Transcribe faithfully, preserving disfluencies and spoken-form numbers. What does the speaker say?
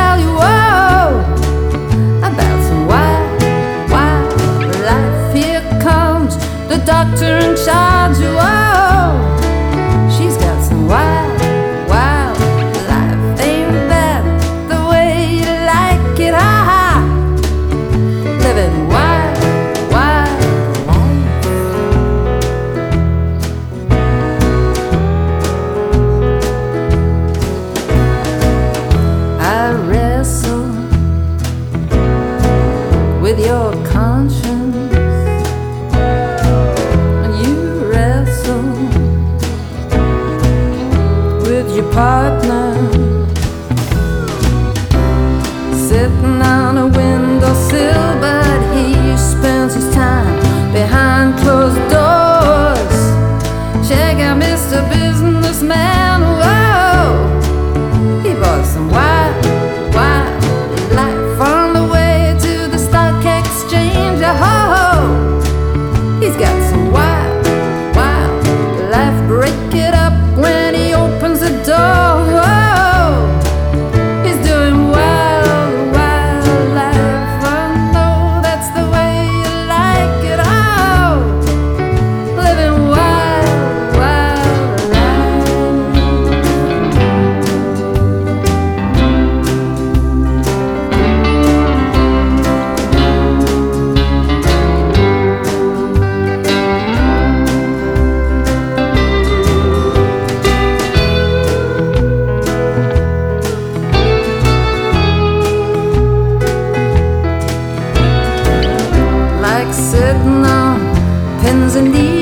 tell you oh, about some wild, wild life. Here comes the doctor in charge. Oh, she's got some wild, wild life. Ain't that the way you like it? Ah, living wild, wild life. I wrestle with your conscience, and you wrestle with your partner, sitting on a windowsill, but he spends his time behind closed doors. Check out Mister Businessman. Whoa, he bought some wild, wild life on the way to the stock exchange. Oh, he's got some wild, wild life. Break it up when he opens the door. Oh, he's doing wild, wild life. I know that's the way you like it. Oh, living wild, wild life. Like sitting on pins and needles,